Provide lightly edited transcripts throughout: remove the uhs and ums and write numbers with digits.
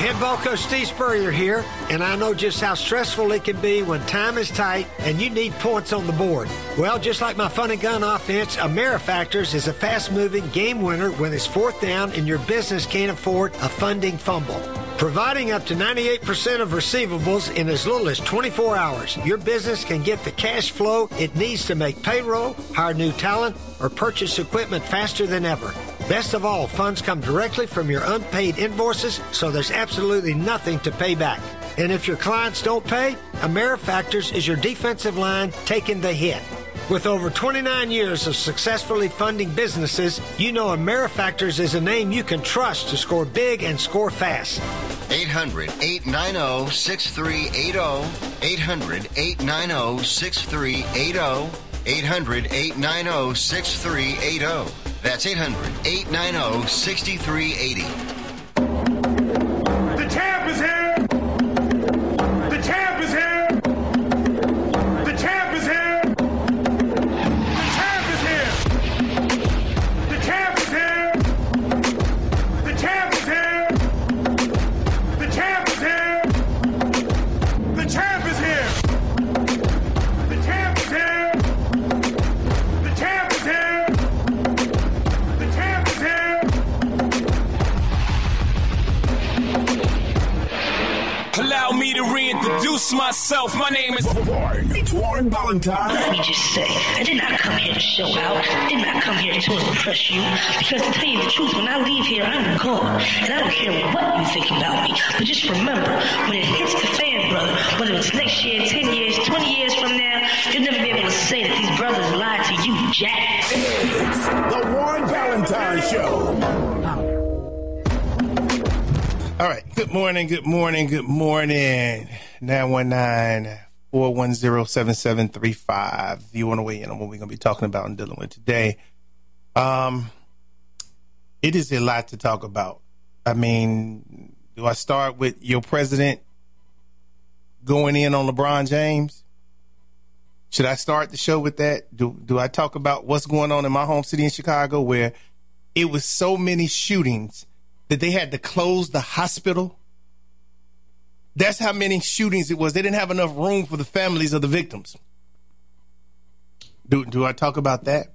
Head ball coach Steve Spurrier here, and I know just how stressful it can be when time is tight and you need points on the board. Well, just like my fun and gun offense, AmeriFactors is a fast-moving game winner when it's fourth down and your business can't afford a funding fumble. Providing up to 98% of receivables in as little as 24 hours, your business can get the cash flow it needs to make payroll, hire new talent, or purchase equipment faster than ever. Best of all, funds come directly from your unpaid invoices, so there's absolutely nothing to pay back. And if your clients don't pay, AmeriFactors is your defensive line taking the hit. With over 29 years of successfully funding businesses, you know AmeriFactors is a name you can trust to score big and score fast. 800-890-6380. 800-890-6380. 800-890-6380. That's 800-890-6380. The champ is here! The champ is here! The champ is here! The champ is here! The champ is here! The champ is here! The champ is here! The champ is here! The champ is here! The champ is here! The champ is here! Allow me to reintroduce myself. My name is It's Warren Valentine. Let me just say, I did not come here to show out. I did not come here to impress you. Because to tell you the truth, when I leave here, I'm gone. And I don't care what you think about me. But just remember, when it hits the fan, brother, whether it's next year, 10 years, 20 years from now, you'll never be able to say that these brothers lied to you, Jack. It's the Warren Valentine Show. All right. Good morning. 919-410-7735. If you want to weigh in on what we're going to be talking about and dealing with today. It is a lot to talk about. I mean, do I start with your president going in on LeBron James? Should I start the show with that? Do I talk about what's going on in my home city in Chicago, where it was so many shootings that they had to close the hospital? That's how many shootings it was. They didn't have enough room for the families of the victims. Do I talk about that?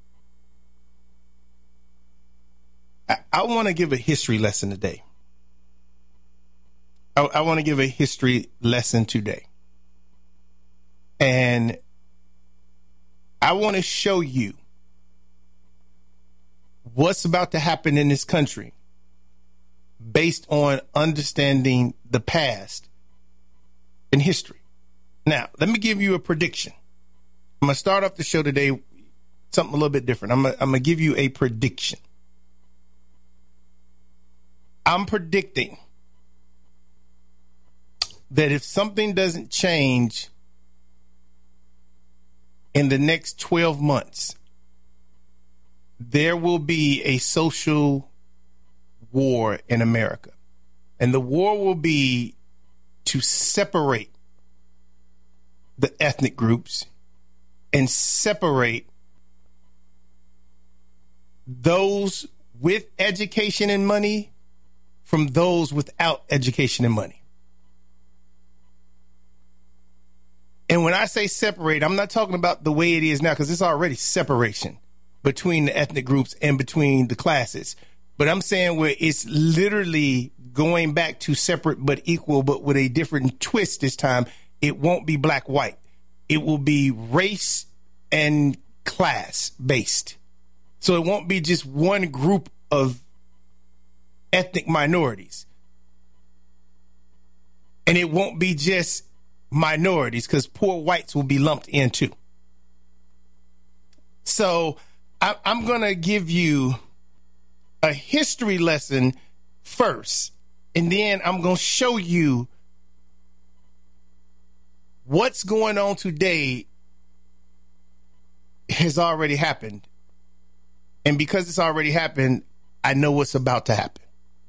I want to give a history lesson today. I want to give a history lesson today. And I want to show you what's about to happen in this country based on understanding the past and history. Now, let me give you a prediction. I'm going to start off the show today something a little bit different. I'm going to give you a prediction. I'm predicting that if something doesn't change in the next 12 months, there will be a social war in America. And the war will be to separate the ethnic groups and separate those with education and money from those without education and money. And when I say separate, I'm not talking about the way it is now, because it's already separation between the ethnic groups and between the classes. But I'm saying where it's literally going back to separate but equal, but with a different twist this time. It won't be black-white. It will be race and class based. So it won't be just one group of ethnic minorities. And it won't be just minorities, because poor whites will be lumped in too. So I'm going to give you a history lesson first, and then I'm going to show you what's going on today has already happened. And because it's already happened, I know what's about to happen.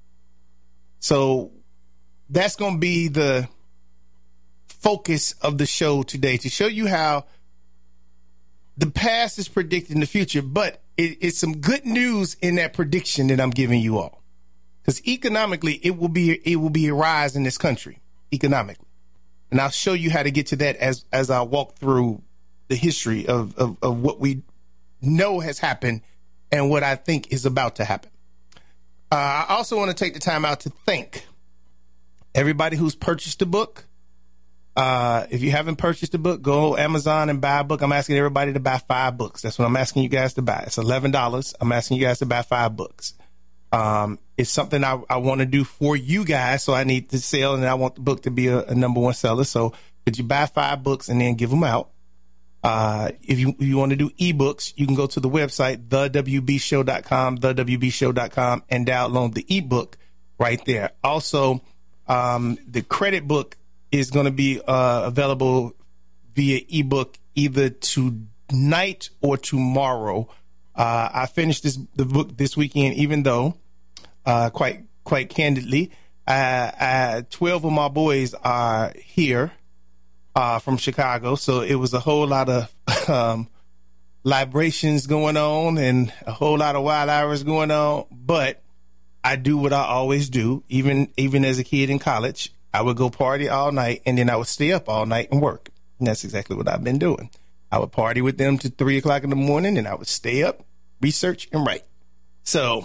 So that's going to be the focus of the show today, to show you how the past is predicting the future, but it's some good news in that prediction that I'm giving you all. Because economically, it will be a rise in this country economically. And I'll show you how to get to that as I walk through the history of what we know has happened and what I think is about to happen. I also want to take the time out to thank everybody who's purchased the book. If you haven't purchased the book, go Amazon and buy a book. I'm asking everybody to buy 5 books. That's what I'm asking you guys to buy. It's $11. I'm asking you guys to buy 5 books. It's something I want to do for you guys, so I need to sell, and I want the book to be a number 1 seller. So could you buy 5 books and then give them out? If you want to do ebooks, you can go to the website, thewbshow.com, and download the ebook right there. Also, the credit book is going to be available via ebook either tonight or tomorrow. I finished the book this weekend, even though, quite candidly, 12 of my boys are here from Chicago, so it was a whole lot of libations going on and a whole lot of wild hours going on. But I do what I always do, even as a kid in college. I would go party all night, and then I would stay up all night and work. And that's exactly what I've been doing. I would party with them to 3 o'clock in the morning, and I would stay up, research, and write. So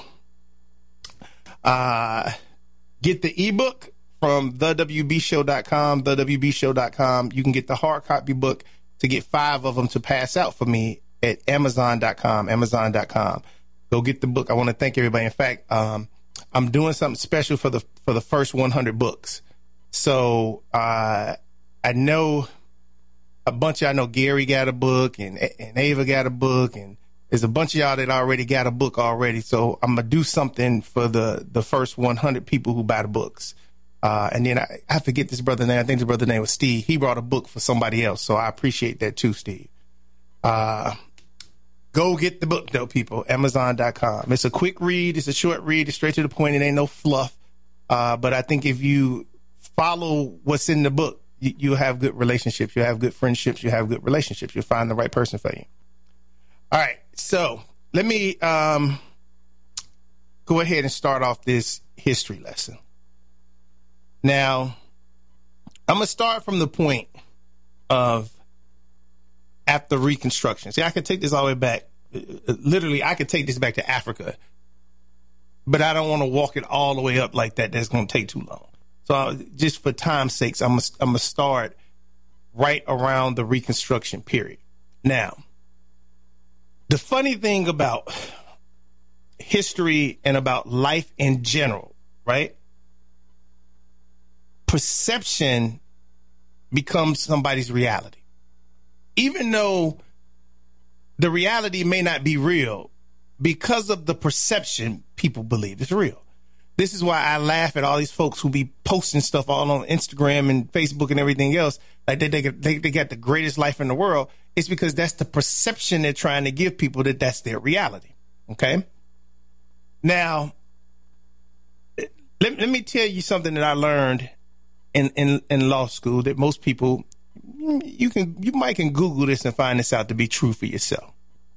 get the ebook from thewbshow.com, thewbshow.com. You can get the hard copy book to get 5 of them to pass out for me at amazon.com. Go get the book. I want to thank everybody. In fact, I'm doing something special for the first 100 books. So I know a bunch of y'all know Gary got a book and Ava got a book, and there's a bunch of y'all that already got a book already. So I'm going to do something for the first 100 people who buy the books. And then I forget this brother's name. I think the brother's name was Steve. He brought a book for somebody else. So I appreciate that too, Steve. Go get the book though, people. Amazon.com. It's a quick read. It's a short read. It's straight to the point. It ain't no fluff. But I think if you follow what's in the book, you'll have good relationships. You'll have good friendships. You'll have good relationships. You'll find the right person for you. All right. So let me go ahead and start off this history lesson. Now, I'm going to start from the point of after Reconstruction. See, I could take this all the way back. Literally, I could take this back to Africa, but I don't want to walk it all the way up like that. That's going to take too long. So just for time's sakes, I'm going to start right around the Reconstruction period. Now, the funny thing about history and about life in general, right? Perception becomes somebody's reality. Even though the reality may not be real, because of the perception, people believe it's real. This is why I laugh at all these folks who be posting stuff all on Instagram and Facebook and everything else. Like they got the greatest life in the world. It's because that's the perception they're trying to give people that that's their reality. Okay. Now, let me tell you something that I learned in law school that most people, you might can Google this and find this out to be true for yourself.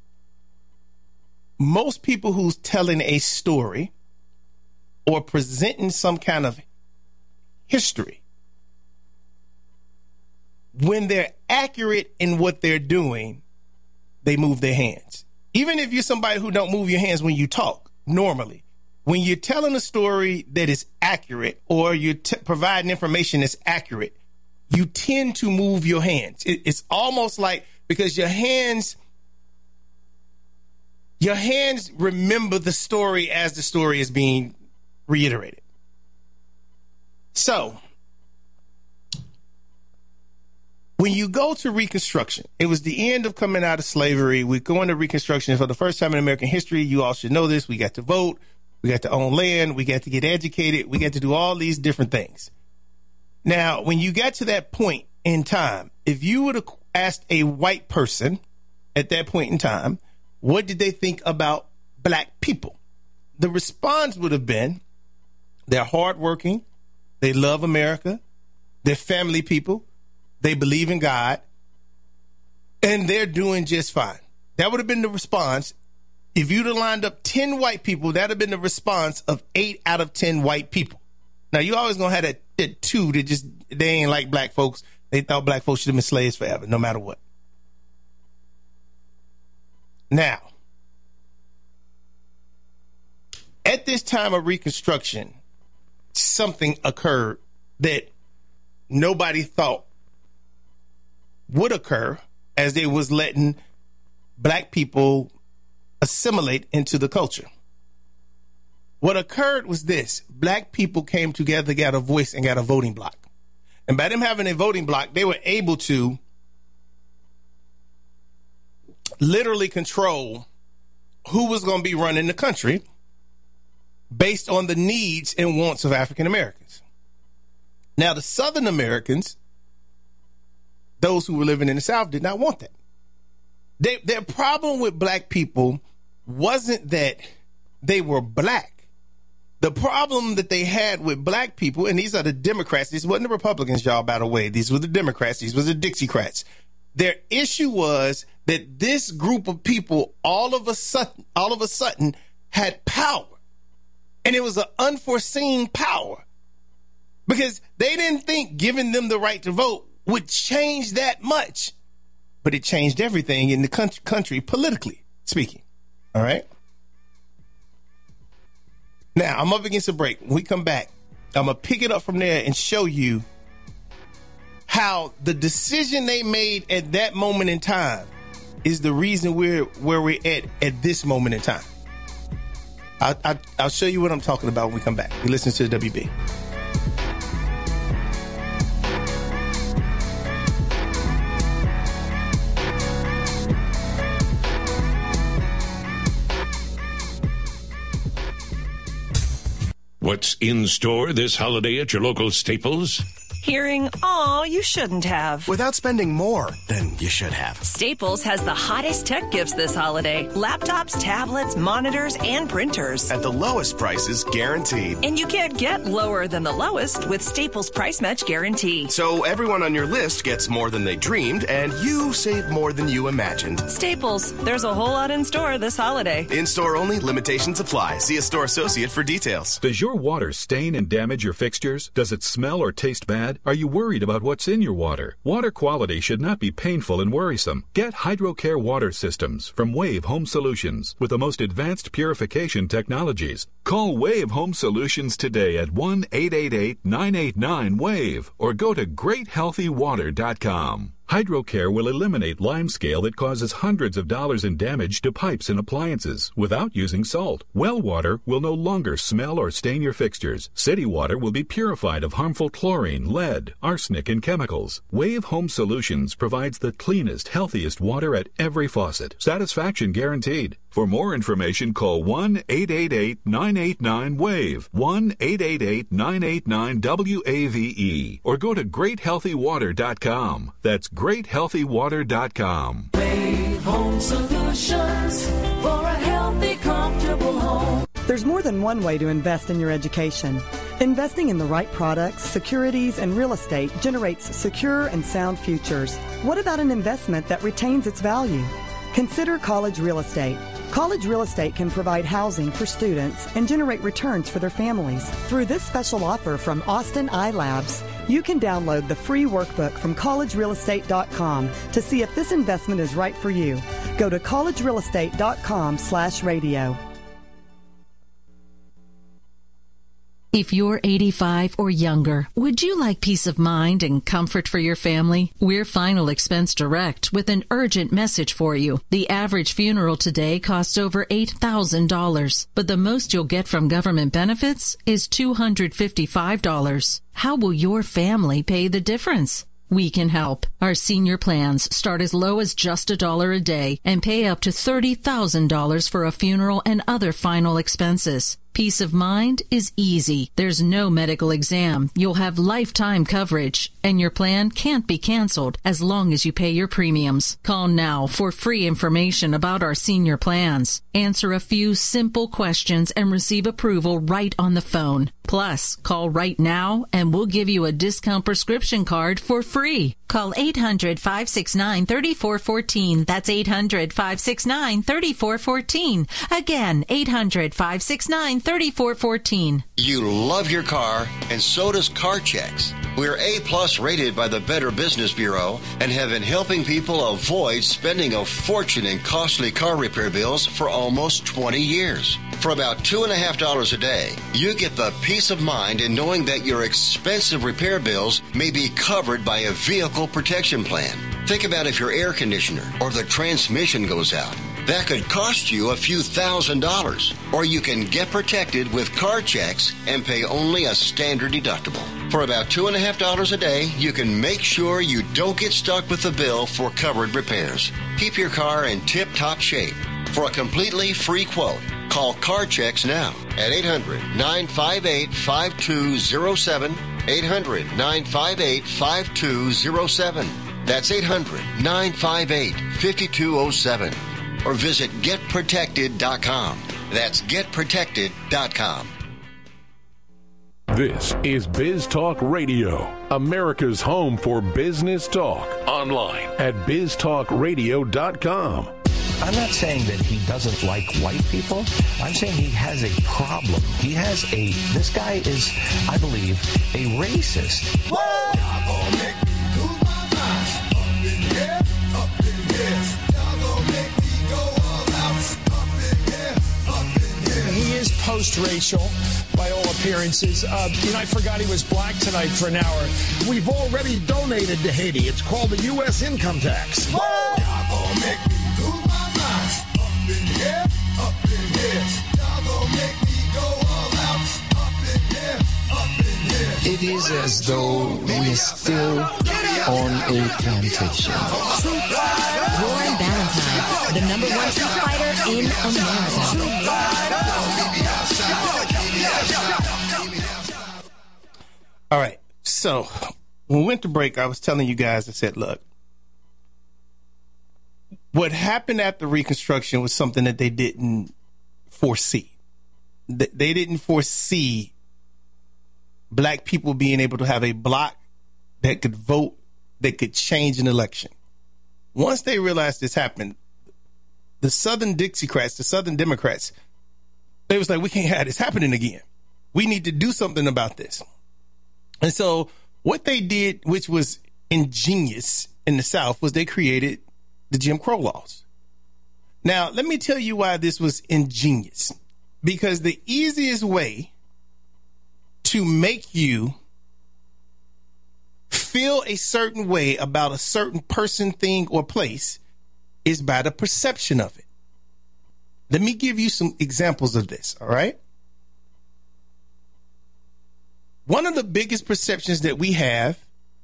Most people who's telling a story or presenting some kind of history, when they're accurate in what they're doing, they move their hands. Even if you're somebody who don't move your hands when you talk normally, when you're telling a story that is accurate or you're providing information that's accurate, you tend to move your hands. It's almost like, because your hands remember the story as the story is being reiterated. So when you go to Reconstruction, it was the end of coming out of slavery. We go into Reconstruction for the first time in American history. You all should know this. We got to vote. We got to own land. We got to get educated. We got to do all these different things. Now, when you got to that point in time, if you would have asked a white person at that point in time, what did they think about black people? The response would have been, they're hardworking, they love America, they're family people, they believe in God, and they're doing just fine. That would have been the response If you'd have lined up 10 white people, that'd have been the response of 8 out of 10 white people. Now, you always going to have that 2 that they ain't like black folks. They thought black folks should have been slaves forever, no matter what. Now, at this time of Reconstruction, something occurred that nobody thought would occur as they was letting black people assimilate into the culture. What occurred was this. Black people came together, got a voice, and got a voting block. And by them having a voting block, they were able to literally control who was going to be running the country based on the needs and wants of African Americans. Now, the Southern Americans, those who were living in the South, did not want that. Their problem with black people wasn't that they were black. The problem that they had with black people, and these are the Democrats, these wasn't the Republicans, y'all, by the way. These were the Democrats. These were the Dixiecrats. Their issue was that this group of people all of a sudden had power. And it was an unforeseen power because they didn't think giving them the right to vote would change that much. But it changed everything in the country politically speaking. All right. Now, I'm up against a break. When we come back, I'm going to pick it up from there and show you how the decision they made at that moment in time is the reason where we're at this moment in time. I'll show you what I'm talking about when we come back. You listen to the WB. What's in store this holiday at your local Staples? Hearing, "Aw, you shouldn't have." Without spending more than you should have. Staples has the hottest tech gifts this holiday. Laptops, tablets, monitors, and printers. At the lowest prices guaranteed. And you can't get lower than the lowest with Staples Price Match Guarantee. So everyone on your list gets more than they dreamed, and you save more than you imagined. Staples, there's a whole lot in store this holiday. In-store only, limitations apply. See a store associate for details. Does your water stain and damage your fixtures? Does it smell or taste bad? Are you worried about what's in your water? Water quality should not be painful and worrisome. Get HydroCare water systems from Wave Home Solutions with the most advanced purification technologies. Call Wave Home Solutions today at 1-888-989-WAVE or go to GreatHealthyWater.com. HydroCare will eliminate limescale that causes hundreds of dollars in damage to pipes and appliances without using salt. Well water will no longer smell or stain your fixtures. City water will be purified of harmful chlorine, lead, arsenic, and chemicals. Wave Home Solutions provides the cleanest, healthiest water at every faucet. Satisfaction guaranteed. For more information, call 1-888-989-WAVE, 1-888-989-WAVE, or go to GreatHealthyWater.com. That's GreatHealthyWater.com. Wave Home Solutions for a healthy, comfortable home. There's more than one way to invest in your education. Investing in the right products, securities, and real estate generates secure and sound futures. What about an investment that retains its value? Consider College Real Estate. College Real Estate can provide housing for students and generate returns for their families. Through this special offer from Austin iLabs, you can download the free workbook from collegerealestate.com to see if this investment is right for you. Go to collegerealestate.com/radio. If you're 85 or younger, would you like peace of mind and comfort for your family? We're Final Expense Direct with an urgent message for you. The average funeral today costs over $8,000, but the most you'll get from government benefits is $255. How will your family pay the difference? We can help. Our senior plans start as low as just $1 a day and pay up to $30,000 for a funeral and other final expenses. Peace of mind is easy. There's no medical exam. You'll have lifetime coverage, and your plan can't be canceled as long as you pay your premiums. Call now for free information about our senior plans. Answer a few simple questions and receive approval right on the phone. Plus, call right now and we'll give you a discount prescription card for free. Call 800-569-3414. That's 800-569-3414. Again, 800-569-3414. You love your car, and so does CarChecks. We're A+ rated by the Better Business Bureau and have been helping people avoid spending a fortune in costly car repair bills for almost 20 years. For about $2.50 a day, you get the peace of mind in knowing that your expensive repair bills may be covered by a vehicle protection plan. Think about if your air conditioner or the transmission goes out. That could cost you a few $1,000s. Or you can get protected with CarChecks and pay only a standard deductible. For about $2.50 a day, you can make sure you don't get stuck with the bill for covered repairs. Keep your car in tip-top shape. For a completely free quote, call CarChecks now at 800-958-5207. 800-958-5207. That's 800-958-5207. Or visit getprotected.com. That's getprotected.com. This is Biz Talk Radio, America's home for business talk. Online at biztalkradio.com. I'm not saying that he doesn't like white people. I'm saying he has a problem. This guy is, I believe, a racist. He is post-racial by all appearances. I forgot he was black tonight for an hour. We've already donated to Haiti. It's called the U.S. income tax. It is as though we're still on a plantation. Warren Ballentine, the #1 street fighter in America. All right. So when we went to break, I was telling you guys, I said, look, what happened after Reconstruction was something that they didn't foresee. They didn't foresee black people being able to have a block that could vote, that could change an election. Once they realized this happened, the Southern Dixiecrats, the Southern Democrats, they was like, we can't have this happening again. We need to do something about this. And so what they did, which was ingenious in the South, was they created the Jim Crow laws. Now, let me tell you why this was ingenious. Because the easiest way to make you feel a certain way about a certain person, thing, or place is by the perception of it. Let me give you some examples of this, all right? One of the biggest perceptions that we have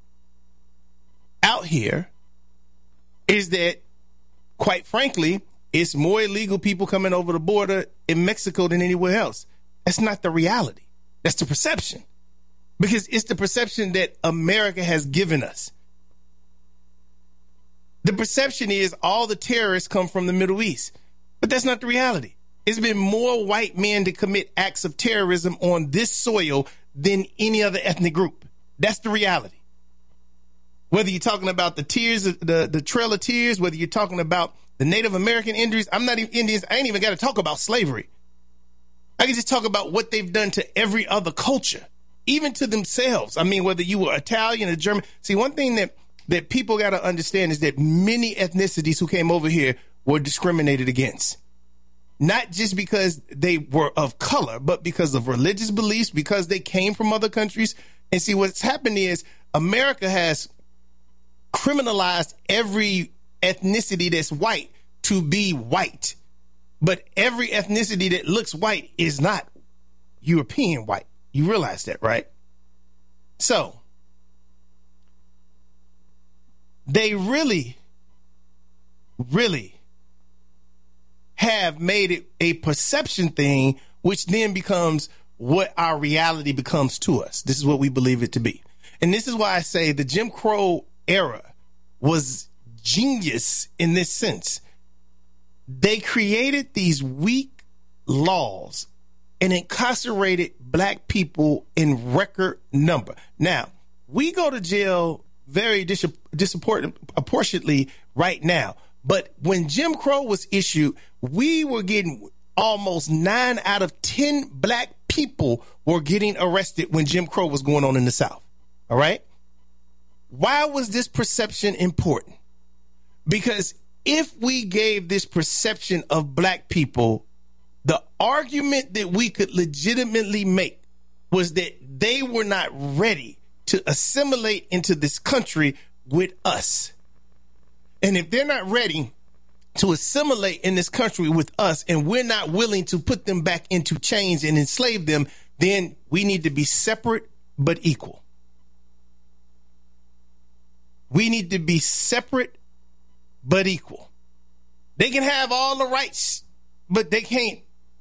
out here is that, quite frankly, it's more illegal people coming over the border in Mexico than anywhere else. That's not the reality. That's the perception. Because it's the perception that America has given us. The perception is all the terrorists come from the Middle East. But that's not the reality. It's been more white men to commit acts of terrorism on this soil than any other ethnic group. That's the reality. Whether you're talking about the tears, the Trail of Tears, whether you're talking about the Native American Indians, I ain't even got to talk about slavery. I can just talk about what they've done to every other culture, even to themselves. I mean, whether you were Italian or German. See, one thing that people got to understand is that many ethnicities who came over here were discriminated against. Not just because they were of color, but because of religious beliefs, because they came from other countries. And see, what's happened is America has criminalized every ethnicity that's white to be white. But every ethnicity that looks white is not European white. You realize that, right? So they really have made it a perception thing, which then becomes what our reality becomes to us. This is what we believe it to be. And this is why I say the Jim Crow era was genius in this sense. They created these weak laws and incarcerated black people in record number. Now, we go to jail very disproportionately right now. But when Jim Crow was issued, we were getting almost 9 out of 10 black people were getting arrested when Jim Crow was going on in the South. All right? Why was this perception important? Because if we gave this perception of black people, the argument that we could legitimately make was that they were not ready to assimilate into this country with us. And if they're not ready to assimilate in this country with us, and we're not willing to put them back into chains and enslave them, then we need to be separate but equal. We need to be separate but equal. They can have all the rights, but they can't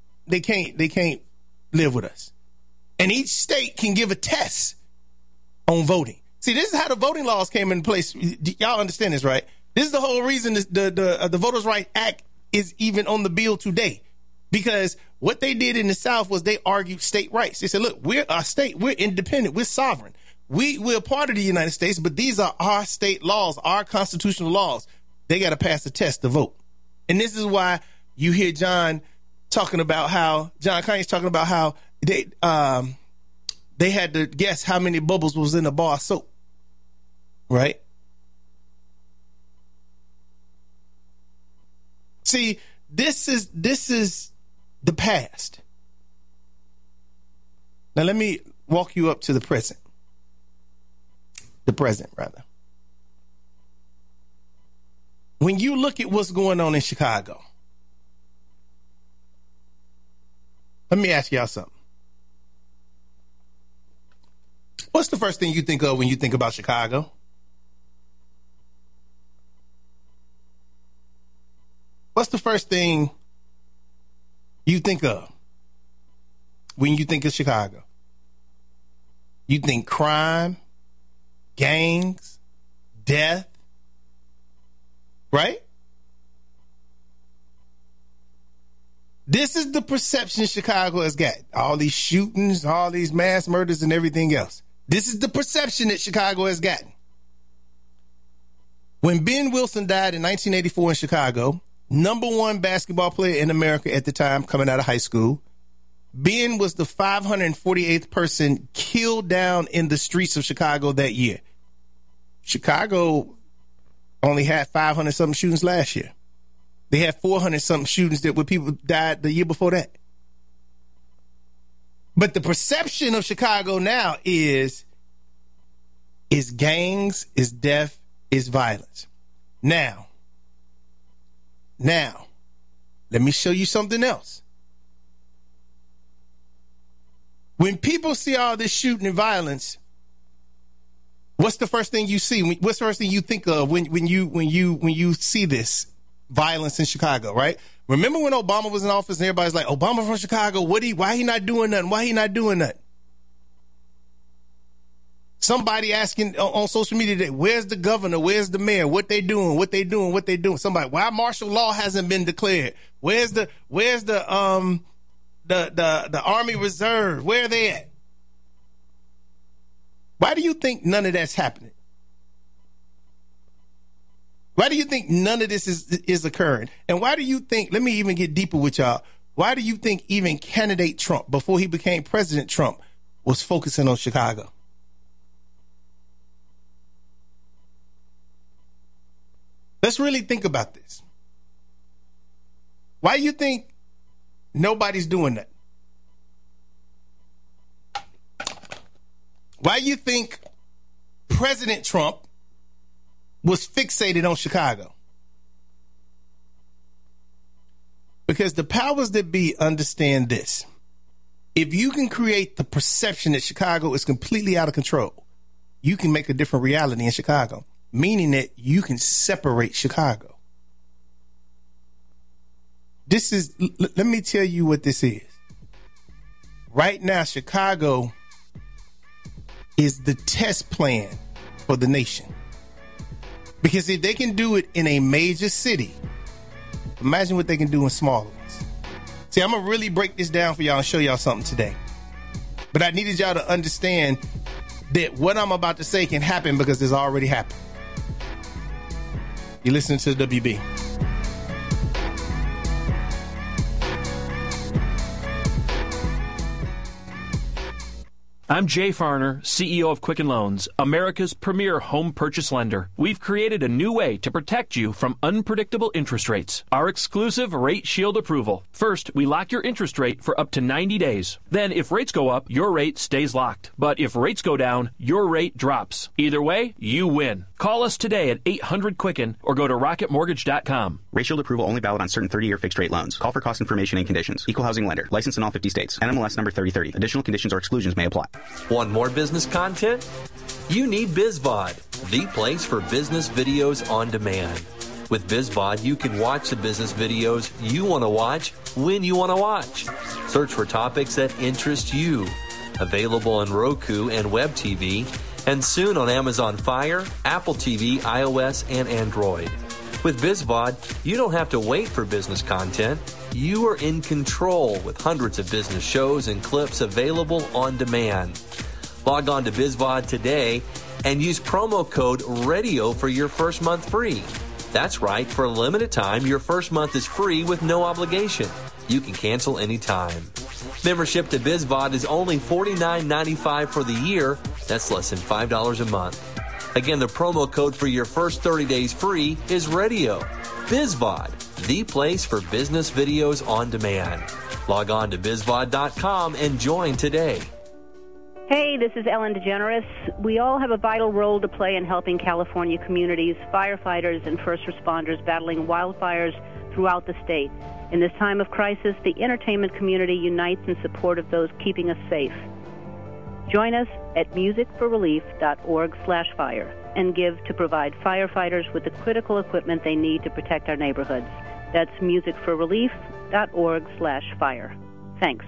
live with us. And each state can give a test on voting. See, this is how the voting laws came into place. Y'all understand this, right? This is the whole reason the Voters' Rights Act is even on the bill today. Because what they did in the South was they argued state rights. They said, look, we're a state. We're independent. We're sovereign. We're part of the United States, but these are our state laws, our constitutional laws. They got to pass a test to vote. And this is why you hear John Kanye's talking about how they had to guess how many bubbles was in a bar of soap. Right? See, this is the past. Now let me walk you up to the present. The present, rather. When you look at what's going on in Chicago, let me ask y'all something. What's the first thing you think of when you think about Chicago? What's the first thing you think of when you think of Chicago? You think crime, gangs, death, right? This is the perception Chicago has got. All these shootings, all these mass murders and everything else. This is the perception that Chicago has gotten. When Ben Wilson died in 1984 in Chicago, number one basketball player in America at the time, coming out of high school, Ben was the 548th person killed down in the streets of Chicago that year. Chicago only had 500-something shootings last year. They had 400-something shootings that where people died the year before that. But the perception of Chicago now is gangs, is death, is violence. Now, let me show you something else. When people see all this shooting and violence, what's the first thing you see? What's the first thing you think of when you see this violence in Chicago, right? Remember when Obama was in office and everybody's like, Obama from Chicago, why he not doing nothing? Why he not doing nothing? Somebody asking on social media today, where's the governor? Where's the mayor? What they doing? Somebody, why martial law hasn't been declared? Where's the Army Reserve? Where are they at? Why do you think none of that's happening? Why do you think none of this is occurring? And why do you think, let me even get deeper with y'all, why do you think even candidate Trump, before he became President Trump, was focusing on Chicago? Let's really think about this. Why do you think nobody's doing that? Why do you think President Trump was fixated on Chicago? Because the powers that be understand this. If you can create the perception that Chicago is completely out of control, you can make a different reality in Chicago, meaning that you can separate Chicago. Let me tell you what this is. Right now, Chicago is the test plan for the nation. Because if they can do it in a major city, imagine what they can do in smaller ones. See, I'm going to really break this down for y'all and show y'all something today. But I needed y'all to understand that what I'm about to say can happen because it's already happened. You're listening to the WB. I'm Jay Farner, CEO of Quicken Loans, America's premier home purchase lender. We've created a new way to protect you from unpredictable interest rates. Our exclusive Rate Shield approval. First, we lock your interest rate for up to 90 days. Then, if rates go up, your rate stays locked. But if rates go down, your rate drops. Either way, you win. Call us today at 800-QUICKEN or go to rocketmortgage.com. Rate Shield approval only valid on certain 30-year fixed-rate loans. Call for cost information and conditions. Equal housing lender. Licensed in all 50 states. NMLS number 3030. Additional conditions or exclusions may apply. Want more business content? You need BizVod, the place for business videos on demand. With BizVod, you can watch the business videos you want to watch when you want to watch. Search for topics that interest you. Available on Roku and Web TV, and soon on Amazon Fire, Apple TV, iOS, and Android. With BizVod, you don't have to wait for business content. You are in control with hundreds of business shows and clips available on demand. Log on to BizVod today and use promo code RADIO for your first month free. That's right, for a limited time, your first month is free with no obligation. You can cancel anytime. Membership to BizVod is only $49.95 for the year. That's less than $5 a month. Again, the promo code for your first 30 days free is RADIO. BizVod, the place for business videos on demand. Log on to BizVod.com and join today. Hey, this is Ellen DeGeneres. We all have a vital role to play in helping California communities, firefighters, and first responders battling wildfires throughout the state. In this time of crisis, the entertainment community unites in support of those keeping us safe. Join us at musicforrelief.org/fire and give to provide firefighters with the critical equipment they need to protect our neighborhoods. That's musicforrelief.org/fire. Thanks.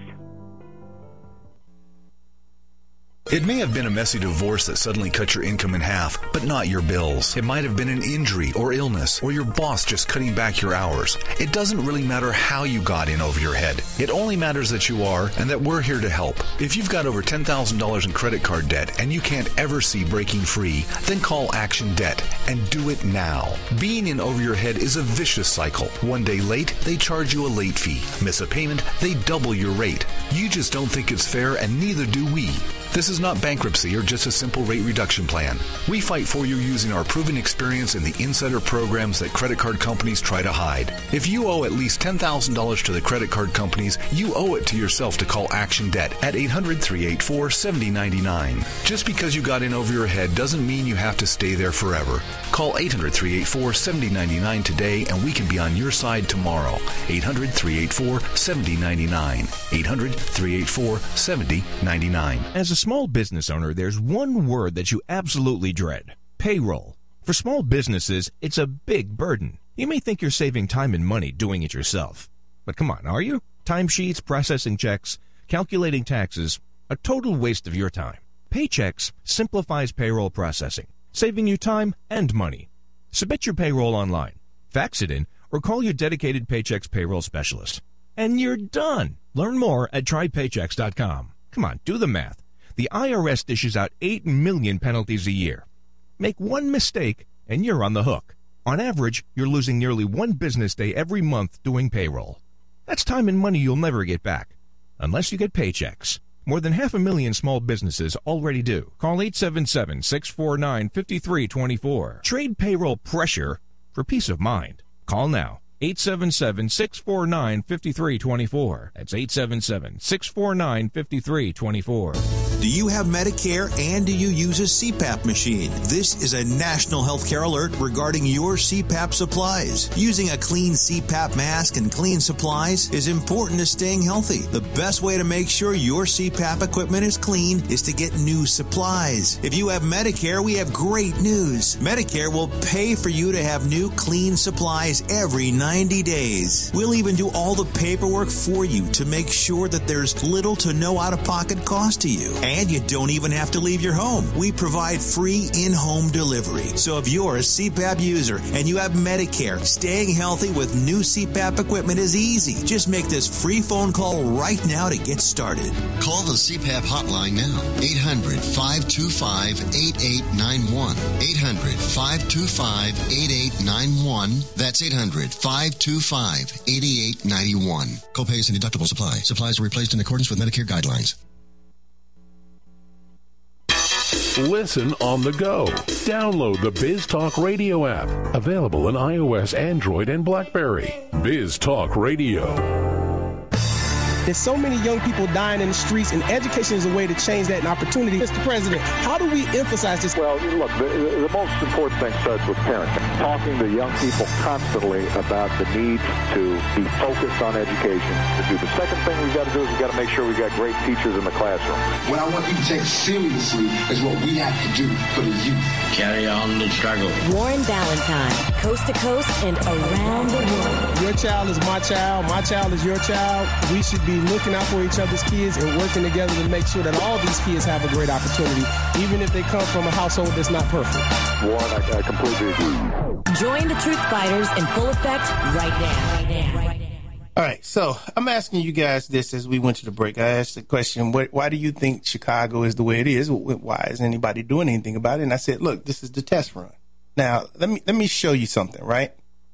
It may have been a messy divorce that suddenly cut your income in half, but not your bills. It might have been an injury or illness, or your boss just cutting back your hours. It doesn't really matter how you got in over your head. It only matters that you are, and that we're here to help. If you've got over $10,000 in credit card debt and you can't ever see breaking free, then call Action Debt and do it now. Being in over your head is a vicious cycle. One day late, they charge you a late fee. Miss a payment, they double your rate. You just don't think it's fair, and neither do we. This is not bankruptcy or just a simple rate reduction plan. We fight for you using our proven experience in the insider programs that credit card companies try to hide. If you owe at least $10,000 to the credit card companies, you owe it to yourself to call Action Debt at 800-384-7099. Just because you got in over your head doesn't mean you have to stay there forever. Call 800-384-7099 today and we can be on your side tomorrow. 800-384-7099. 800-384-7099. As a small business owner, there's one word that you absolutely dread: payroll. For small businesses, it's a big burden. You may think you're saving time and money doing it yourself. But come on, are you? Timesheets, processing checks, calculating taxes, a total waste of your time. Paychex simplifies payroll processing, saving you time and money. Submit your payroll online, fax it in, or call your dedicated Paychex payroll specialist. And you're done. Learn more at trypaychex.com. Come on, do the math. The IRS dishes out 8 million penalties a year. Make one mistake, and you're on the hook. On average, you're losing nearly one business day every month doing payroll. That's time and money you'll never get back, unless you get Paychex. More than 500,000 small businesses already do. Call 877-649-5324. Trade payroll pressure for peace of mind. Call now. 877-649-5324. That's 877-649-5324. Do you have Medicare and do you use a CPAP machine? This is a national healthcare alert regarding your CPAP supplies. Using a clean CPAP mask and clean supplies is important to staying healthy. The best way to make sure your CPAP equipment is clean is to get new supplies. If you have Medicare, we have great news. Medicare will pay for you to have new clean supplies every 90 days. We'll even do all the paperwork for you to make sure that there's little to no out-of-pocket cost to you. And you don't even have to leave your home. We provide free in-home delivery. So if you're a CPAP user and you have Medicare, staying healthy with new CPAP equipment is easy. Just make this free phone call right now to get started. Call the CPAP hotline now. 800-525-8891. 800-525-8891. That's 800-525-8891. Copays and deductibles apply. Supplies are replaced in accordance with Medicare guidelines. Listen on the go. Download the Biz Talk Radio app. Available on iOS, Android, and BlackBerry. Biz Talk Radio. There's so many young people dying in the streets, and education is a way to change that, an opportunity. Mr. President, how do we emphasize this? Well, look, the most important thing starts with parenting. Talking to young people constantly about the need to be focused on education. The second thing we've got to do is we've got to make sure we've got great teachers in the classroom. What I want you to take seriously is what we have to do for the youth. Carry on the struggle. Warren Ballantyne, coast to coast and around the world. Your child is my child is your child. We should be looking out for each other's kids and working together to make sure that all these kids have a great opportunity, even if they come from a household that's not perfect. Warren, I completely agree. Join the Truth Fighters in full effect right now. All right, so I'm asking you guys this as we went to the break. I asked the question, why do you think Chicago is the way it is? Why isn't anybody doing anything about it? And I said, look, this is the test run. Now, let me show you something, right?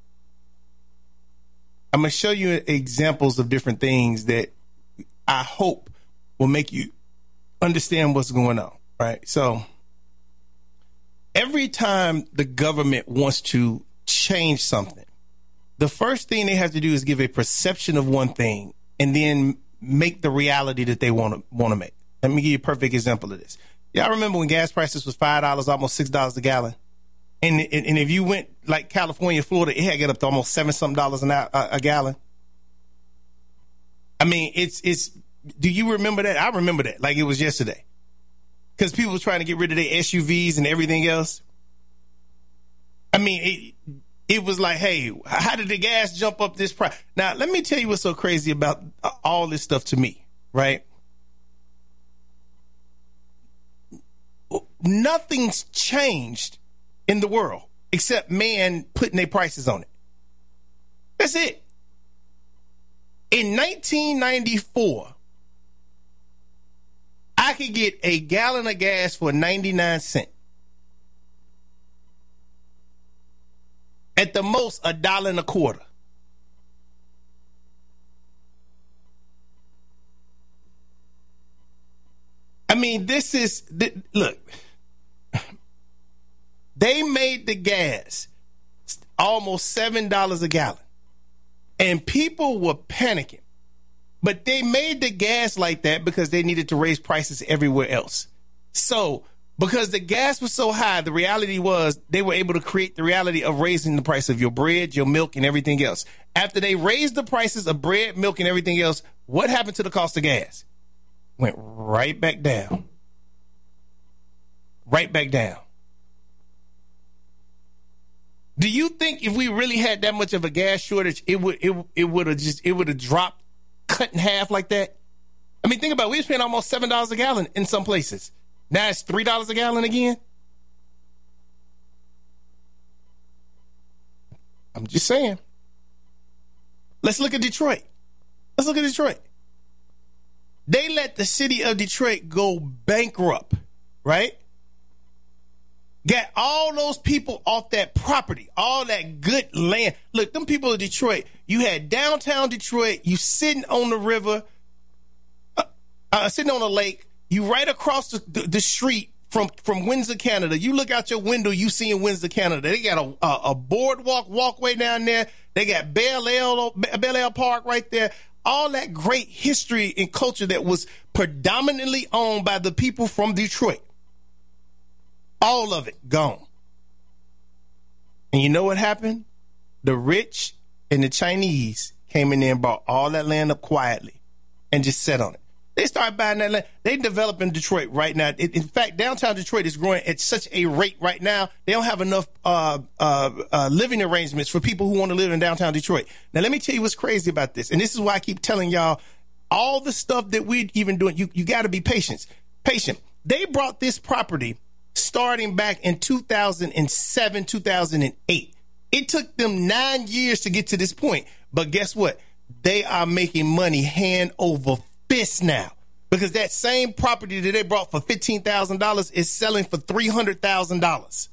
I'm going to show you examples of different things that I hope will make you understand what's going on, right? So every time the government wants to change something, the first thing they have to do is give a perception of one thing and then make the reality that they want to make. Let me give you a perfect example of this. Y'all remember when gas prices was $5, almost $6 a gallon? And if you went like California, Florida, it had get up to almost $7-something a gallon. I mean, it's. Do you remember that? I remember that like it was yesterday, because people were trying to get rid of their SUVs and everything else. I mean, it was like, hey, how did the gas jump up this price? Now, let me tell you what's so crazy about all this stuff to me, right? Nothing's changed in the world except man putting their prices on it. That's it. In 1994, I could get a gallon of gas for 99 cents. At the most, $1.25. I mean, look, they made the gas almost $7 a gallon, and people were panicking. But they made the gas like that because they needed to raise prices everywhere else. So because the gas was so high, the reality was they were able to create the reality of raising the price of your bread, your milk, and everything else. After they raised the prices of bread, milk, and everything else, what happened to the cost of gas? Went right back down. Right back down. Do you think if we really had that much of a gas shortage, it would have dropped, cut in half like that? I mean, think about it. We was paying almost $7 a gallon in some places. Now it's $3 a gallon again. I'm just saying. Let's look at Detroit. They let the city of Detroit go bankrupt, right? Got all those people off that property, all that good land. Look, them people of Detroit, you had downtown Detroit, you sitting on the river, sitting on a lake, you right across the street from Windsor, Canada. You look out your window, you see in Windsor, Canada. They got a boardwalk walkway down there. They got Bel Air Park right there. All that great history and culture that was predominantly owned by the people from Detroit. All of it gone. And you know what happened? The rich and the Chinese came in there and bought all that land up quietly and just sat on it. They started buying that land. They developing Detroit right now. In fact, downtown Detroit is growing at such a rate right now. They don't have enough living arrangements for people who want to live in downtown Detroit. Now, let me tell you what's crazy about this. And this is why I keep telling y'all all the stuff that we're even doing. You got to be patient. patient. They brought this property starting back in 2007, 2008. It took them 9 years to get to this point. But guess what? They are making money hand over fist now, because that same property that they brought for $15,000 is selling for $300,000.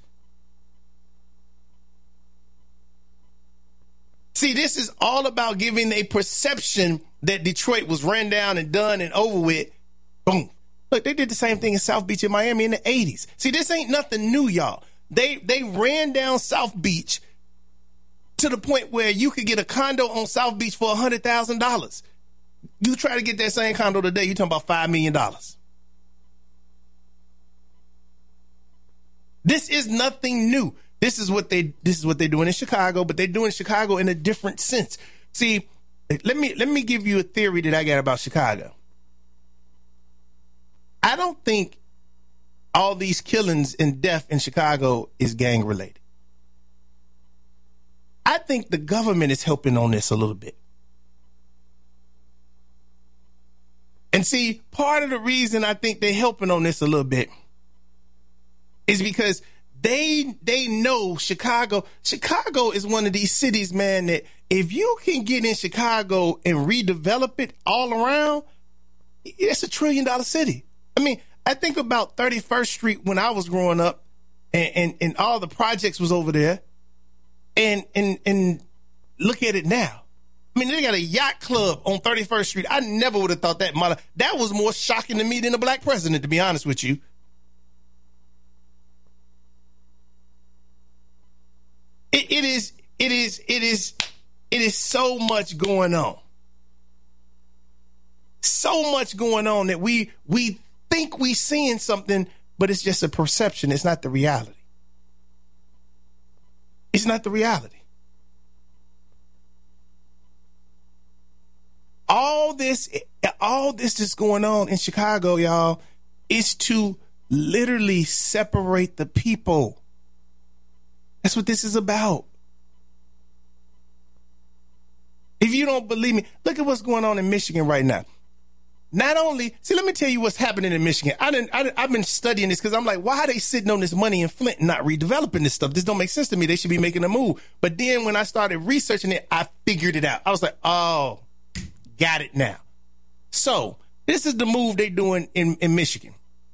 See, this is all about giving a perception that Detroit was ran down and done and over with. Boom. Look, they did the same thing in South Beach in Miami in the 80s. See, this ain't nothing new, y'all. They ran down South Beach to the point where you could get a condo on South Beach for $100,000. You try to get that same condo today, you're talking about $5 million. This is nothing new. This is what they're doing in Chicago, but they're doing Chicago in a different sense. See, let me give you a theory that I got about Chicago. I don't think all these killings and death in Chicago is gang related. I think the government is helping on this a little bit. And see, part of the reason I think they're helping on this a little bit is because they know Chicago is one of these cities, man, that if you can get in Chicago and redevelop it all around, it's $1 trillion city. I mean, I think about 31st Street when I was growing up and all the projects was over there, and look at it now. I mean, they got a yacht club on 31st Street. I never would have thought that. That was more shocking to me than a black president, to be honest with you. It is so much going on. So much going on that we think we seeing something, but it's just a perception. It's not the reality. It's not the reality. All this is going on in Chicago, y'all, is to literally separate the people. That's what this is about. If you don't believe me, look at what's going on in Michigan right now. Not only, let me tell you what's happening in Michigan. I've been studying this because I'm like, why are they sitting on this money in Flint and not redeveloping this stuff? This don't make sense to me. They should be making a move. But then when I started researching it, I figured it out. I was like, oh, got it now. So this is the move they're doing in Michigan.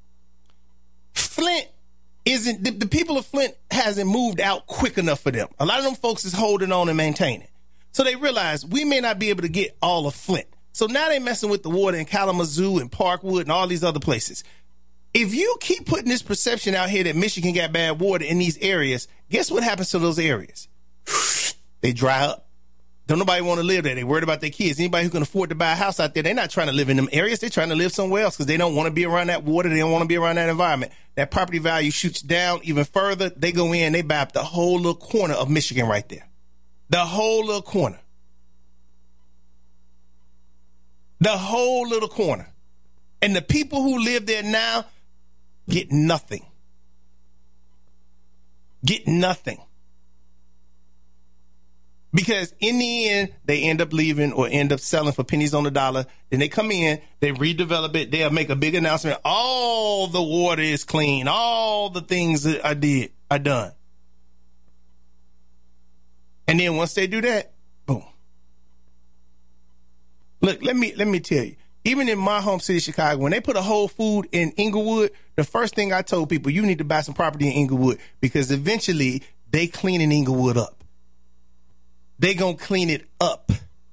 Flint isn't, the people of Flint hasn't moved out quick enough for them. A lot of them folks is holding on and maintaining. So they realize we may not be able to get all of Flint. So now they're messing with the water in Kalamazoo and Parkwood and all these other places. If you keep putting this perception out here that Michigan got bad water in these areas, guess what happens to those areas? They dry up. Don't nobody want to live there. They worried about their kids. Anybody who can afford to buy a house out there, they're not trying to live in them areas. They're trying to live somewhere else because they don't want to be around that water. They don't want to be around that environment. That property value shoots down even further. They go in, they buy up the whole little corner of Michigan right there. The whole little corner. The whole little corner. And the people who live there now get nothing. Get nothing. Because in the end, they end up leaving or end up selling for pennies on the dollar. Then they come in, they redevelop it. They'll make a big announcement. All the water is clean. All the things that I did are done. And then once they do that, boom. Look, let me tell you, even in my home city, Chicago, when they put a Whole Food in Inglewood, the first thing I told people, you need to buy some property in Inglewood because eventually they cleaning Inglewood up. They gonna clean it up.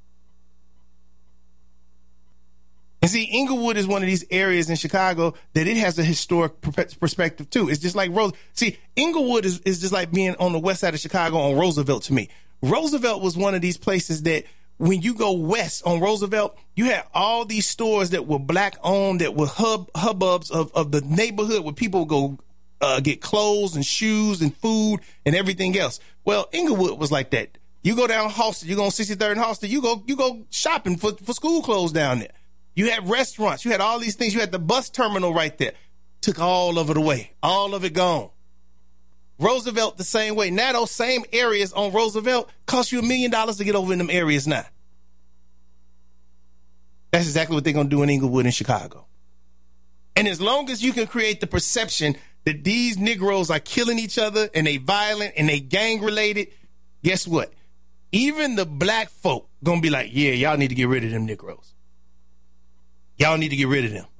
And see, Inglewood is one of these areas in Chicago that it has a historic perspective too. It's just like Inglewood is just like being on the west side of Chicago on Roosevelt to me. Roosevelt was one of these places that when you go west on Roosevelt, you had all these stores that were black owned, that were hubbubs of the neighborhood where people would go get clothes and shoes and food and everything else. Well, Inglewood was like that. You go down Halsted, you go on 63rd and Halsted, you go shopping for school clothes down there. You had restaurants, you had all these things, you had the bus terminal right there. Took all of it away, all of it gone. Roosevelt the same way. Now those same areas on Roosevelt cost you $1 million to get over in them areas now. That's exactly what they're going to do in Inglewood and Chicago. And as long as you can create the perception that these Negroes are killing each other and they violent and they gang related, guess what? Even the black folk gonna be like, yeah, y'all need to get rid of them Negroes. Y'all need to get rid of them.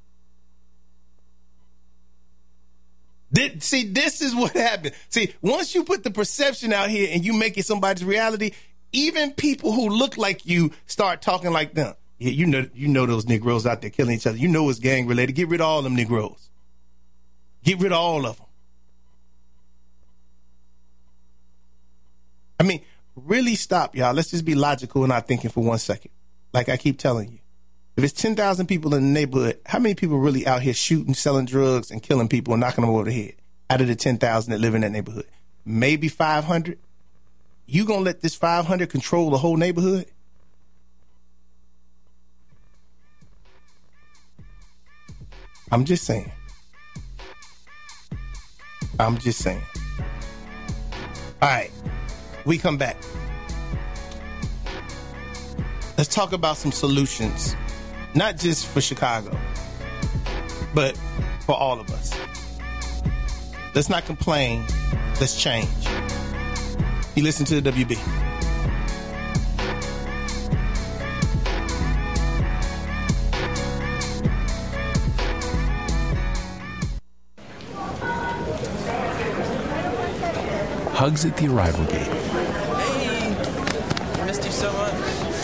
See, this is what happened. See, once you put the perception out here and you make it somebody's reality, even people who look like you start talking like them. Yeah, you know those Negroes out there killing each other. You know it's gang related. Get rid of all them Negroes. Get rid of all of them. I mean, really stop, y'all. Let's just be logical in our thinking for 1 second. Like I keep telling you. If it's 10,000 people in the neighborhood, how many people really out here shooting, selling drugs, and killing people and knocking them over the head out of the 10,000 that live in that neighborhood? Maybe 500? You gonna let this 500 control the whole neighborhood? I'm just saying. All right, we come back. Let's talk about some solutions, not just for Chicago, but for all of us. Let's not complain. Let's change. You listen to the WB. Hugs at the arrival gate. Hey, I missed you so much.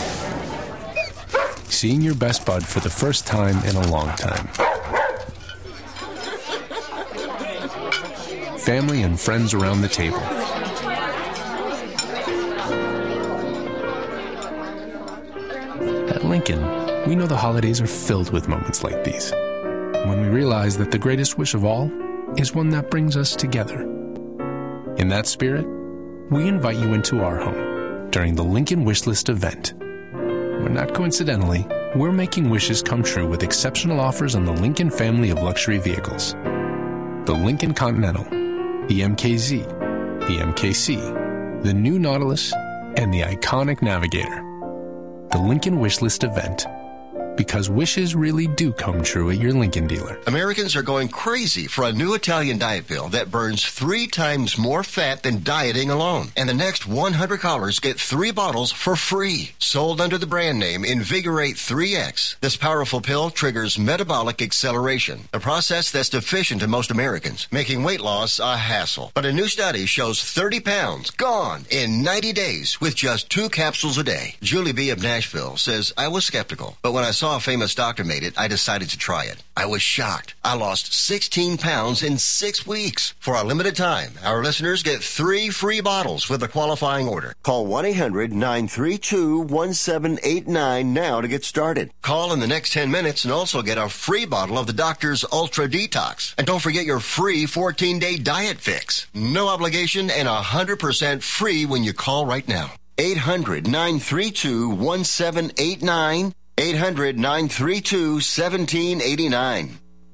Seeing your best bud for the first time in a long time. Family and friends around the table. At Lincoln, we know the holidays are filled with moments like these, when we realize that the greatest wish of all is one that brings us together. In that spirit, we invite you into our home during the Lincoln Wishlist event, where not coincidentally, we're making wishes come true with exceptional offers on the Lincoln family of luxury vehicles. The Lincoln Continental, the MKZ, the MKC, the new Nautilus, and the iconic Navigator. The Lincoln Wishlist event, because wishes really do come true at your Lincoln dealer. Americans are going crazy for a new Italian diet pill that burns 3 times more fat than dieting alone. And the next 100 callers get 3 bottles for free. Sold under the brand name Invigorate 3X, this powerful pill triggers metabolic acceleration, a process that's deficient in most Americans, making weight loss a hassle. But a new study shows 30 pounds gone in 90 days with just 2 capsules a day. Julie B. of Nashville says, I was skeptical, but when I saw a famous doctor made it, I decided to try it. I was shocked. I lost 16 pounds in 6 weeks. For a limited time, our listeners get 3 free bottles with a qualifying order. Call 1-800-932-1789 now to get started. Call in the next 10 minutes and also get a free bottle of the doctor's Ultra Detox. And don't forget your free 14-day diet fix. No obligation and 100% free when you call right now. 800-932-1789. 800-932-1789.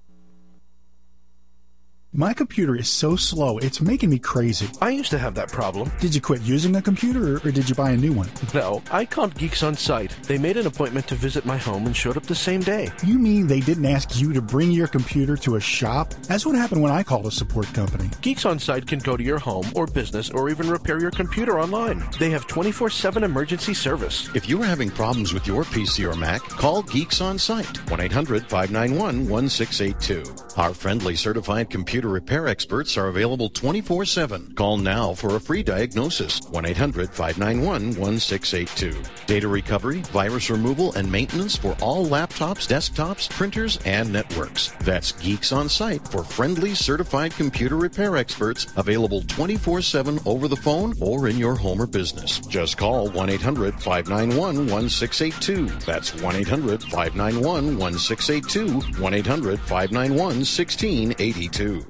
My computer is so slow, it's making me crazy. I used to have that problem. Did you quit using a computer, or did you buy a new one? No, I called Geeks On Site. They made an appointment to visit my home and showed up the same day. You mean they didn't ask you to bring your computer to a shop? That's what happened when I called a support company. Geeks On Site can go to your home or business or even repair your computer online. They have 24/7 emergency service. If you are having problems with your PC or Mac, call Geeks On Site, 1-800-591-1682. Our friendly certified computer repair experts are available 24/7. Call now for a free diagnosis, 1-800-591-1682. Data recovery, virus removal, and maintenance for all laptops, desktops, printers, and networks. That's Geeks On Site for friendly certified computer repair experts, available 24/7 over the phone or in your home or business. Just call 1-800-591-1682. That's 1-800-591-1682, 1-800-591-1682.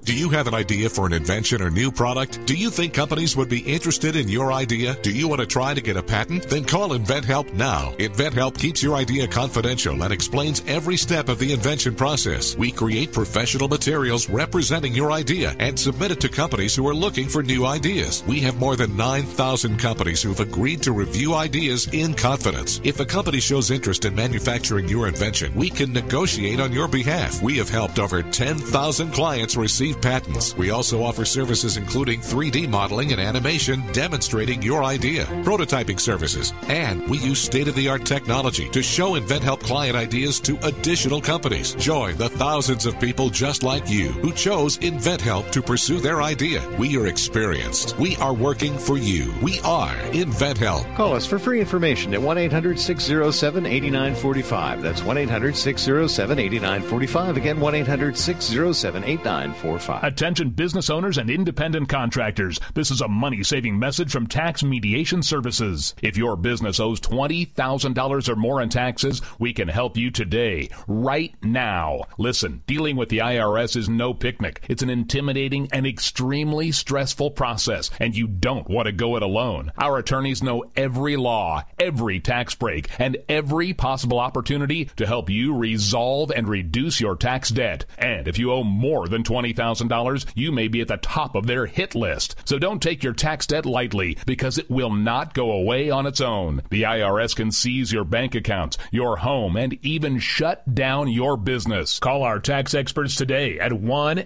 Do you have an idea for an invention or new product? Do you think companies would be interested in your idea? Do you want to try to get a patent? Then call InventHelp now. InventHelp keeps your idea confidential and explains every step of the invention process. We create professional materials representing your idea and submit it to companies who are looking for new ideas. We have more than 9,000 companies who've agreed to review ideas in confidence. If a company shows interest in manufacturing your invention, we can negotiate on your behalf. We have helped over 10,000 clients receive patents. We also offer services including 3D modeling and animation demonstrating your idea, prototyping services, and we use state-of-the-art technology to show InventHelp client ideas to additional companies. Join the thousands of people just like you who chose InventHelp to pursue their idea. We are experienced. We are working for you. We are InventHelp. Call us for free information at 1-800-607-8945. That's 1-800-607-8945. Again, 1-800-607-8945. Attention business owners and independent contractors. This is a money-saving message from Tax Mediation Services. If your business owes $20,000 or more in taxes, we can help you today, right now. Listen, dealing with the IRS is no picnic. It's an intimidating and extremely stressful process, and you don't want to go it alone. Our attorneys know every law, every tax break, and every possible opportunity to help you resolve and reduce your tax debt. And if you owe more than $20,000, you may be at the top of their hit list. So don't take your tax debt lightly, because it will not go away on its own. The IRS can seize your bank accounts, your home, and even shut down your business. Call our tax experts today at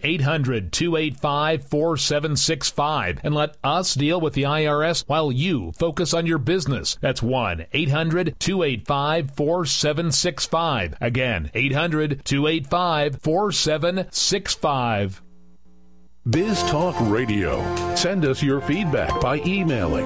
1-800-285-4765 and let us deal with the IRS while you focus on your business. That's 1-800-285-4765. Again, 800-285-4765. Biz Talk Radio. Send us your feedback by emailing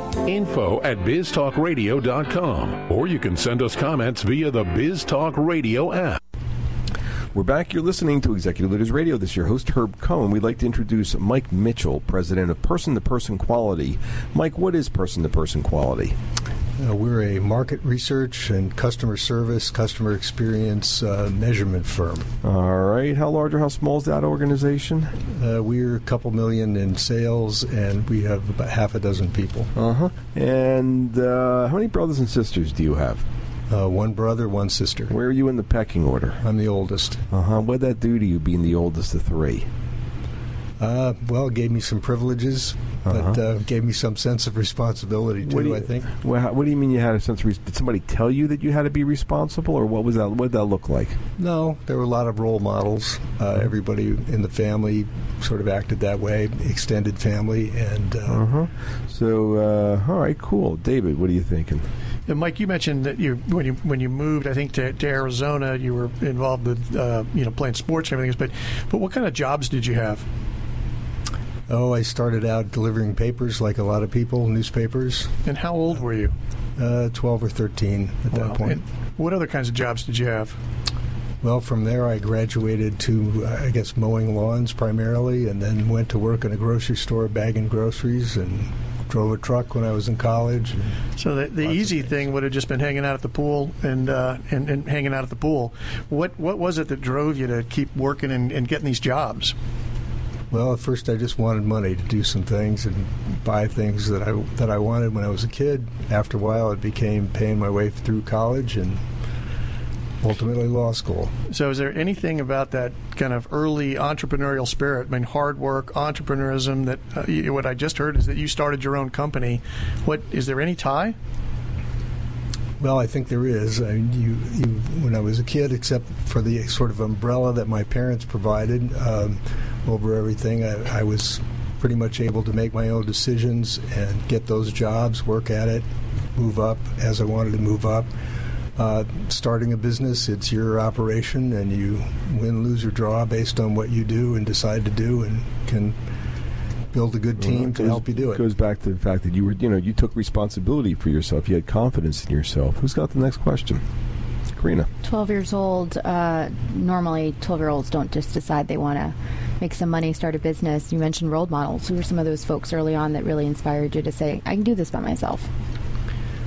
info@biztalkradio.com, or you can send us comments via the Biz Talk Radio app. We're back. You're listening to Executive Leaders Radio. This is your host, Herb Cohen. We'd like to introduce Mike Mitchell, president of Person-to-Person Quality. Mike, what is Person-to-Person Quality? We're a market research and customer service, customer experience measurement firm. All right. How large or how small is that organization? We're a couple million in sales, and we have about half a dozen people. Uh-huh. And how many brothers and sisters do you have? One brother, one sister. Where are you in the pecking order? I'm the oldest. Uh-huh. What'd that do to you, being the oldest of three? Well, it gave me some privileges, but gave me some sense of responsibility, too, I think. Well, what do you mean you had a sense of did somebody tell you that you had to be responsible, or what did that look like? No, there were a lot of role models. Everybody in the family sort of acted that way, extended family. And So, all right, cool. David, what are you thinking? And Mike, you mentioned that when you moved, I think to Arizona, you were involved with playing sports and everything. But what kind of jobs did you have? Oh, I started out delivering papers like a lot of people, newspapers. And how old were you? 12 or 13 at that point. And what other kinds of jobs did you have? Well, from there I graduated to, I guess, mowing lawns primarily, and then went to work in a grocery store bagging groceries, and drove a truck when I was in college. So the easy thing would have just been hanging out at the pool and hanging out at the pool. What was it that drove you to keep working and getting these jobs? Well, at first I just wanted money to do some things and buy things that I wanted when I was a kid. After a while, it became paying my way through college and ultimately law school. So is there anything about that kind of early entrepreneurial spirit, I mean, hard work, entrepreneurism, that what I just heard is that you started your own company. Is there any tie? Well, I think there is. I mean, when I was a kid, except for the sort of umbrella that my parents provided over everything, I was pretty much able to make my own decisions and get those jobs, work at it, move up as I wanted to move up. Starting a business, it's your operation, and you win, lose, or draw based on what you do and decide to do, and can build a good team to help you do it. It goes back to the fact that you took responsibility for yourself. You had confidence in yourself. Who's got the next question? Karina. 12 years old. Normally, 12-year-olds don't just decide they want to make some money, start a business. You mentioned role models. Who were some of those folks early on that really inspired you to say, I can do this by myself?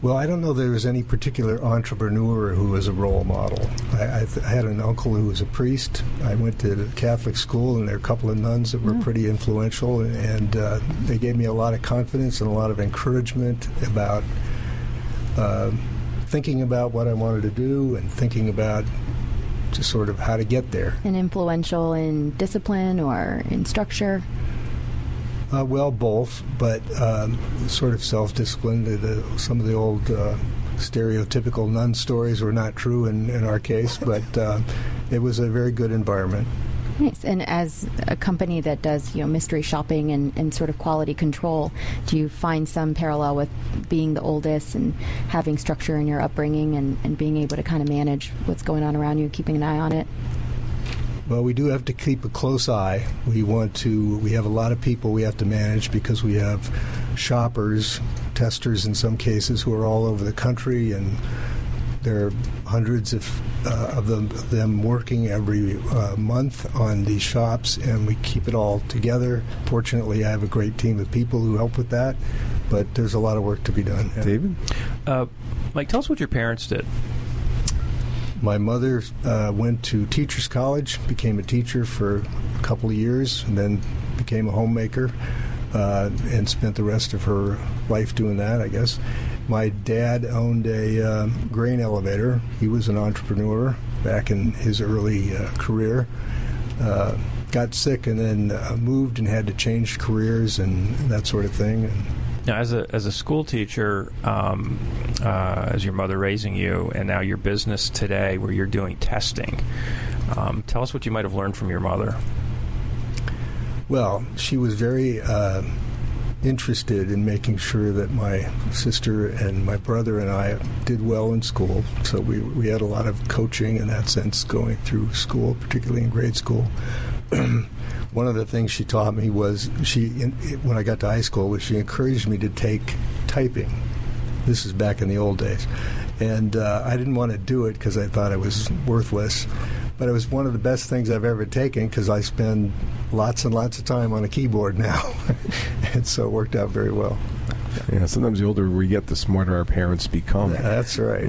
Well, I don't know there was any particular entrepreneur who was a role model. I had an uncle who was a priest. I went to the Catholic school, and there were a couple of nuns that were pretty influential, and they gave me a lot of confidence and a lot of encouragement about thinking about what I wanted to do and thinking about just sort of how to get there. And influential in discipline or in structure? Well, both, but sort of self-disciplined. Some of the old stereotypical nun stories were not true in our case, but it was a very good environment. Nice. And as a company that does, mystery shopping and sort of quality control, do you find some parallel with being the oldest and having structure in your upbringing and being able to kind of manage what's going on around you, keeping an eye on it? Well, we do have to keep a close eye. We have a lot of people we have to manage because we have shoppers, testers in some cases, who are all over the country, and there are hundreds of them working every month on these shops, and we keep it all together. Fortunately, I have a great team of people who help with that, but there's a lot of work to be done. Yeah. David? Mike, tell us what your parents did. My mother went to teacher's college, became a teacher for a couple of years, and then became a homemaker and spent the rest of her life doing that, I guess. My dad owned a grain elevator. He was an entrepreneur back in his early career. Got sick and then moved and had to change careers and that sort of thing. Now, as a school teacher, as your mother raising you, and now your business today where you're doing testing, tell us what you might have learned from your mother. Well, she was very interested in making sure that my sister and my brother and I did well in school. So we had a lot of coaching in that sense going through school, particularly in grade school. One of the things she taught me was when I got to high school, was she encouraged me to take typing. This is back in the old days. And I didn't want to do it because I thought it was worthless. But it was one of the best things I've ever taken because I spend lots and lots of time on a keyboard now. And so it worked out very well. Yeah, sometimes the older we get, the smarter our parents become. That's right.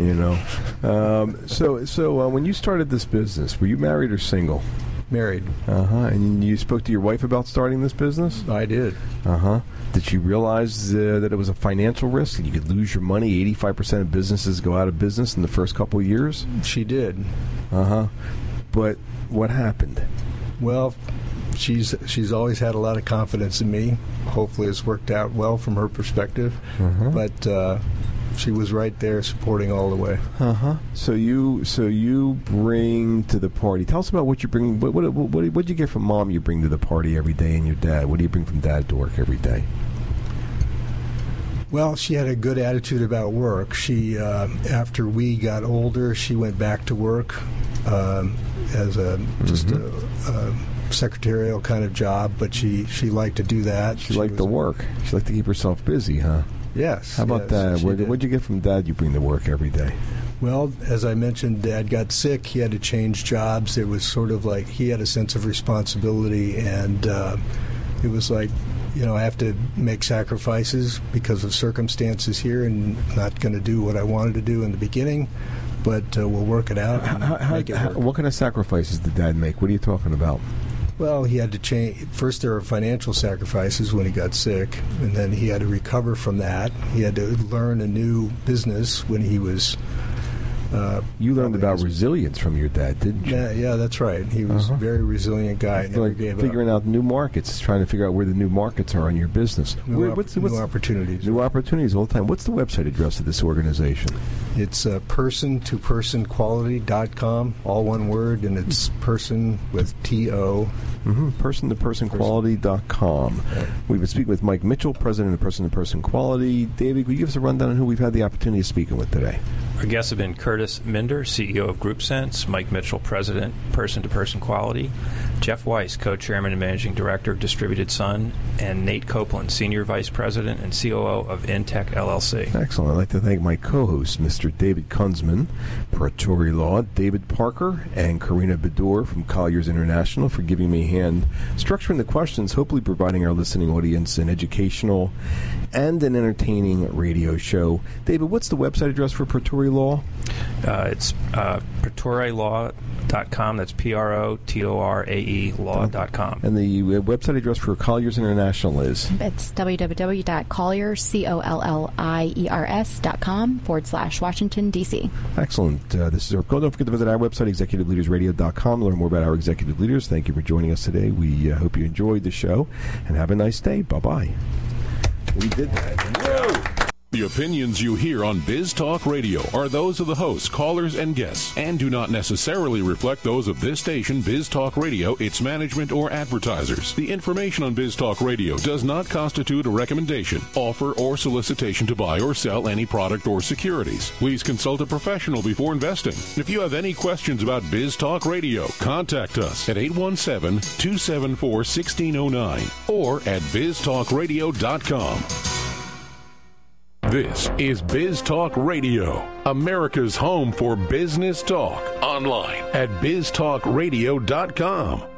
So when you started this business, were you married or single? Married. And you spoke to your wife about starting this business? I did. Did she realize that it was a financial risk and you could lose your money? 85% of businesses go out of business in the first couple of years? She did. But what happened? Well, she's always had a lot of confidence in me. Hopefully it's worked out well from her perspective. But she was right there supporting all the way. So you bring to the party. Tell us about what you bring. What you get from Mom you bring to the party every day, and your dad? What do you bring from Dad to work every day? Well, she had a good attitude about work. She, after we got older, she went back to work as a secretarial kind of job, but she liked to do that. She liked to work. She liked to keep herself busy, huh? Yes. How about that? What'd you get from Dad you bring to work every day? Well, as I mentioned, Dad got sick. He had to change jobs. It was sort of like he had a sense of responsibility, and it was like, I have to make sacrifices because of circumstances here and not going to do what I wanted to do in the beginning, but we'll work it out and make it work. What kind of sacrifices did Dad make? What are you talking about? Well, he had to change. First, there were financial sacrifices when he got sick, and then he had to recover from that. He had to learn a new business when he was... you learned about resilience from your dad, didn't you? Yeah, that's right. He was a very resilient guy. Never gave figuring out new markets, trying to figure out where the new markets are on your business. New opportunities. New opportunities all the time. What's the website address of this organization? It's person-to-personquality.com, all one word, and it's person with T-O. Person-to-personquality.com. Right. We've been speaking with Mike Mitchell, president of Person-to-Person Quality. David, will you give us a rundown on who we've had the opportunity of speaking with today? Our guests have been Curtis Minder, CEO of GroupSense, Mike Mitchell, President, Person-to-Person Quality, Jeff Weiss, Co-Chairman and Managing Director of Distributed Sun, and Nate Copeland, Senior Vice President and COO of Intech LLC. Excellent. I'd like to thank my co-host, Mr. Mr. David Kunzman, Pratori Law, David Parker, and Karina Bedore from Colliers International for giving me a hand structuring the questions, hopefully providing our listening audience an educational and an entertaining radio show. David, what's the website address for Pratori Law? It's pratorilaw.com. That's P-R-O-T-O-R-A-E law.com. And the website address for Colliers International is? It's www.colliers.com/Washington, D.C. Excellent. This is Herb Cohen. Don't forget to visit our website, executiveleadersradio.com, learn more about our executive leaders. Thank you for joining us today. We hope you enjoyed the show, and have a nice day. Bye-bye. We did that. Whoa! The opinions you hear on Biz Talk Radio are those of the hosts, callers, and guests, and do not necessarily reflect those of this station, Biz Talk Radio, its management, or advertisers. The information on Biz Talk Radio does not constitute a recommendation, offer, or solicitation to buy or sell any product or securities. Please consult a professional before investing. If you have any questions about Biz Talk Radio, contact us at 817-274-1609 or at biztalkradio.com. This is Biz Talk Radio, America's home for business talk. Online at biztalkradio.com.